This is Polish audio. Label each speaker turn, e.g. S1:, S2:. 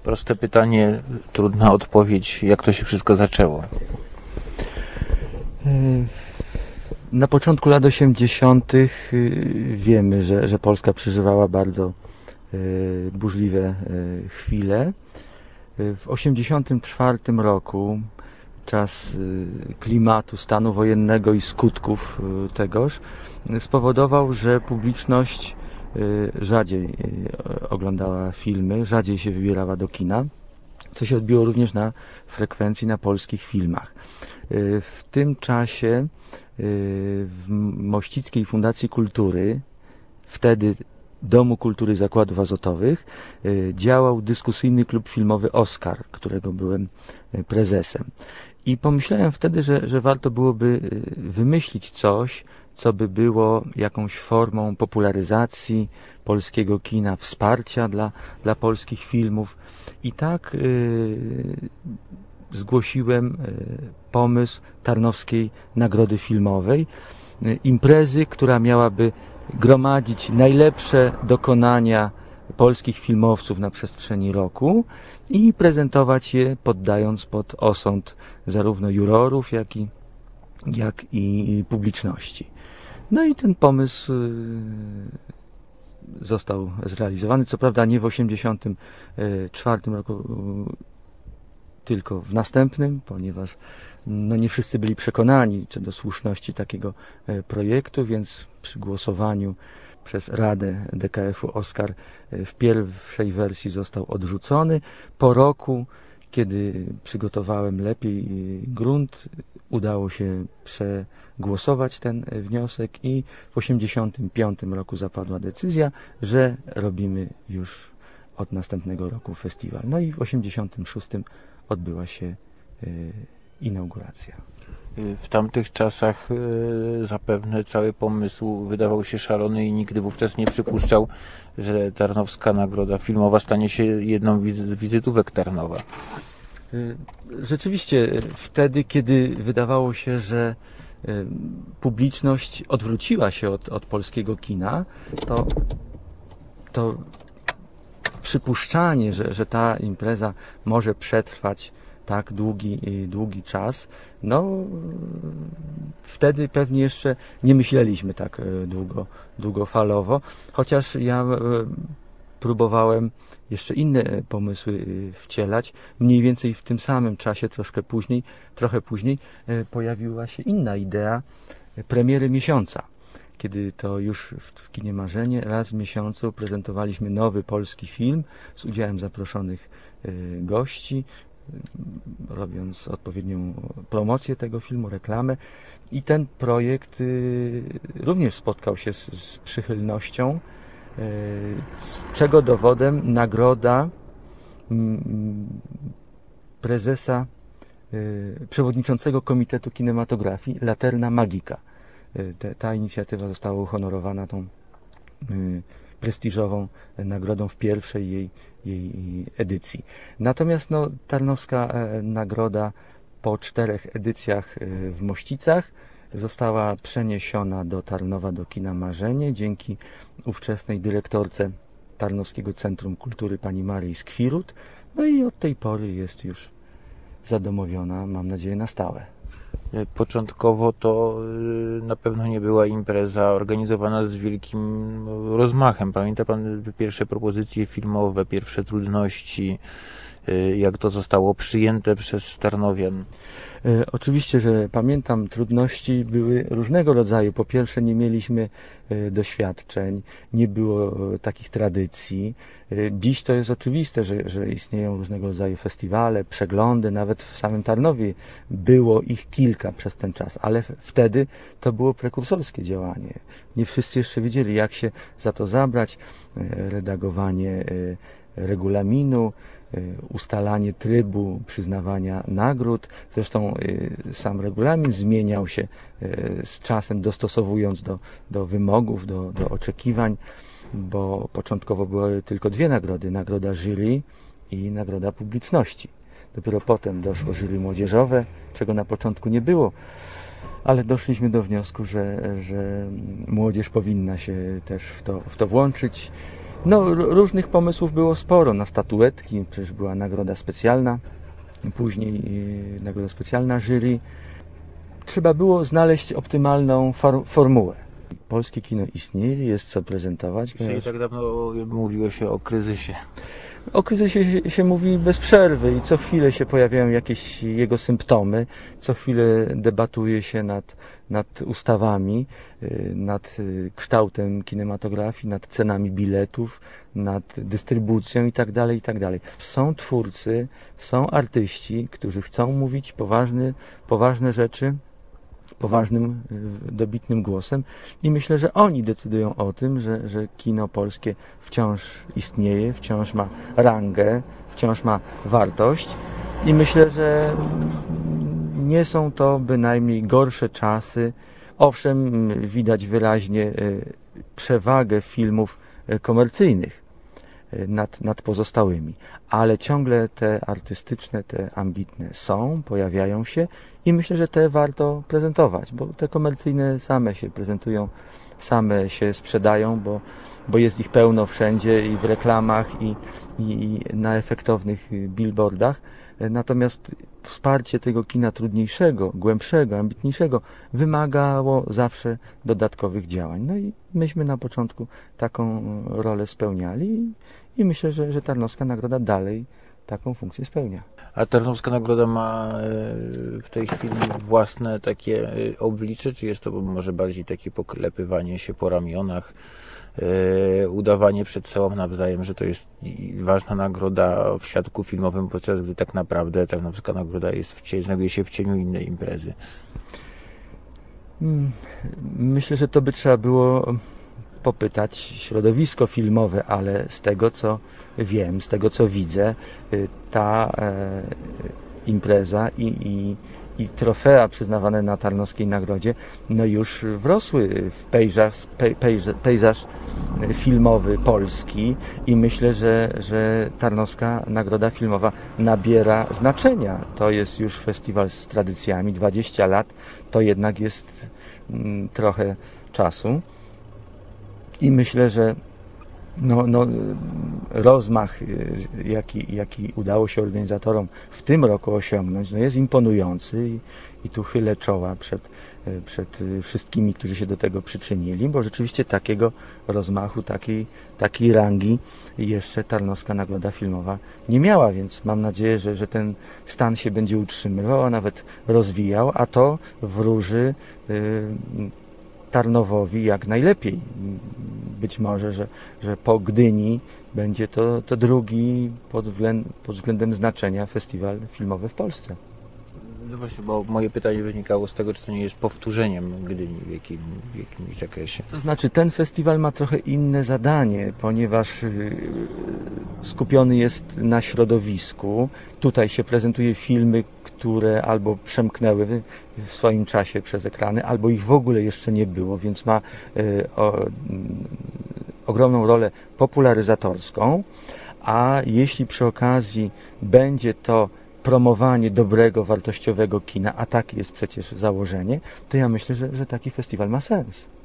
S1: Proste pytanie, trudna odpowiedź. Jak to się wszystko zaczęło?
S2: Na początku lat 80. wiemy, że Polska przeżywała bardzo burzliwe chwile. W 84 roku czas klimatu, stanu wojennego i skutków tegoż spowodował, że publiczność rzadziej oglądała filmy, rzadziej się wybierała do kina, co się odbiło również na frekwencji na polskich filmach. W tym czasie w Mościckiej Fundacji Kultury, wtedy Domu Kultury Zakładów Azotowych, działał dyskusyjny klub filmowy Oskar, którego byłem prezesem. I pomyślałem wtedy, że warto byłoby wymyślić coś, co by było jakąś formą popularyzacji polskiego kina, wsparcia dla polskich filmów. I tak zgłosiłem pomysł Tarnowskiej Nagrody Filmowej, imprezy, która miałaby gromadzić najlepsze dokonania polskich filmowców na przestrzeni roku i prezentować je, poddając pod osąd zarówno jurorów, jak i publiczności. No i ten pomysł został zrealizowany, co prawda nie w 1984 roku, tylko w następnym, ponieważ nie wszyscy byli przekonani co do słuszności takiego projektu, więc przy głosowaniu przez Radę DKF-u Oskar w pierwszej wersji został odrzucony. Po roku, kiedy przygotowałem lepiej grunt, udało się przegłosować ten wniosek i w 1985 roku zapadła decyzja, że robimy już od następnego roku festiwal. No i w 1986 odbyła się inauguracja.
S1: W tamtych czasach zapewne cały pomysł wydawał się szalony i nigdy wówczas nie przypuszczał, że Tarnowska Nagroda Filmowa stanie się jedną z wizytówek Tarnowa.
S2: Rzeczywiście wtedy, kiedy wydawało się, że publiczność odwróciła się od polskiego kina, to przypuszczanie, że ta impreza może przetrwać tak długi czas, wtedy pewnie jeszcze nie myśleliśmy tak długofalowo, chociaż ja próbowałem jeszcze inne pomysły wcielać. Mniej więcej w tym samym czasie, trochę później pojawiła się inna idea premiery miesiąca, kiedy to już w kinie Marzenie raz w miesiącu prezentowaliśmy nowy polski film z udziałem zaproszonych gości, robiąc odpowiednią promocję tego filmu, reklamę. I ten projekt również spotkał się z przychylnością, czego dowodem nagroda prezesa, przewodniczącego Komitetu Kinematografii Laterna Magika. Ta inicjatywa została uhonorowana tą prestiżową nagrodą w pierwszej jej edycji. Natomiast Tarnowska Nagroda po 4 edycjach w Mościcach została przeniesiona do Tarnowa, do kina Marzenie, dzięki ówczesnej dyrektorce Tarnowskiego Centrum Kultury pani Maryi Skwirut. No i od tej pory jest już zadomowiona, mam nadzieję, na stałe.
S1: Początkowo to na pewno nie była impreza organizowana z wielkim rozmachem. Pamięta Pan pierwsze propozycje filmowe, pierwsze trudności, jak to zostało przyjęte przez Tarnowian?
S2: Oczywiście, że pamiętam, trudności były różnego rodzaju. Po pierwsze, nie mieliśmy doświadczeń, nie było takich tradycji. Dziś to jest oczywiste, że istnieją różnego rodzaju festiwale, przeglądy, nawet w samym Tarnowie było ich kilka przez ten czas, ale wtedy to było prekursorskie działanie. Nie wszyscy jeszcze wiedzieli, jak się za to zabrać, redagowanie regulaminu, ustalanie trybu przyznawania nagród. Zresztą sam regulamin zmieniał się z czasem, dostosowując do wymogów, do oczekiwań, bo początkowo były tylko 2 nagrody. Nagroda jury i nagroda publiczności. Dopiero potem doszło jury młodzieżowe, czego na początku nie było, ale doszliśmy do wniosku, że młodzież powinna się też w to włączyć. No, różnych pomysłów było sporo na statuetki, przecież była nagroda specjalna, później nagroda specjalna jury. Trzeba było znaleźć optymalną formułę. Polskie kino istnieje, jest co prezentować.
S1: Czyli tak dawno mówiło się o kryzysie.
S2: O kryzysie się mówi bez przerwy i co chwilę się pojawiają jakieś jego symptomy, co chwilę debatuje się nad ustawami, nad kształtem kinematografii, nad cenami biletów, nad dystrybucją itd., itd. Są twórcy, są artyści, którzy chcą mówić poważne rzeczy, poważnym, dobitnym głosem i myślę, że oni decydują o tym, że kino polskie wciąż istnieje, wciąż ma rangę, wciąż ma wartość i myślę, że nie są to bynajmniej gorsze czasy. Owszem, widać wyraźnie przewagę filmów komercyjnych nad pozostałymi, ale ciągle te artystyczne, te ambitne są, pojawiają się i myślę, że te warto prezentować, bo te komercyjne same się prezentują, same się sprzedają, bo jest ich pełno wszędzie i w reklamach i na efektownych billboardach. Natomiast wsparcie tego kina trudniejszego, głębszego, ambitniejszego wymagało zawsze dodatkowych działań. No i myśmy na początku taką rolę spełniali i myślę, że Tarnowska Nagroda dalej taką funkcję spełnia.
S1: A Tarnowska Nagroda ma w tej chwili własne takie oblicze, czy jest to może bardziej takie poklepywanie się po ramionach, udawanie przed sobą nawzajem, że to jest ważna nagroda w świadku filmowym, podczas gdy tak naprawdę Tarnowska Nagroda znajduje się w cieniu innej imprezy?
S2: Myślę, że to by trzeba było popytać środowisko filmowe, ale z tego co wiem, z tego co widzę, ta impreza i trofea przyznawane na Tarnowskiej Nagrodzie no już wrosły w pejzaż filmowy Polski i myślę, że Tarnowska Nagroda Filmowa nabiera znaczenia. To jest już festiwal z tradycjami, 20 lat to jednak jest trochę czasu i myślę, że rozmach, jaki udało się organizatorom w tym roku osiągnąć, jest imponujący i tu chylę czoła przed wszystkimi, którzy się do tego przyczynili, bo rzeczywiście takiego rozmachu, takiej rangi jeszcze Tarnowska Nagroda Filmowa nie miała, więc mam nadzieję, że ten stan się będzie utrzymywał, a nawet rozwijał, a to wróży Tarnowowi jak najlepiej. Być może, że po Gdyni będzie to drugi pod względem znaczenia festiwal filmowy w Polsce.
S1: No właśnie, bo moje pytanie wynikało z tego, czy to nie jest powtórzeniem Gdyni w jakimś zakresie.
S2: To znaczy, ten festiwal ma trochę inne zadanie, ponieważ skupiony jest na środowisku. Tutaj się prezentuje filmy, które albo przemknęły w swoim czasie przez ekrany, albo ich w ogóle jeszcze nie było, więc ma ogromną rolę popularyzatorską, a jeśli przy okazji będzie to promowanie dobrego, wartościowego kina, a takie jest przecież założenie, to ja myślę, że taki festiwal ma sens.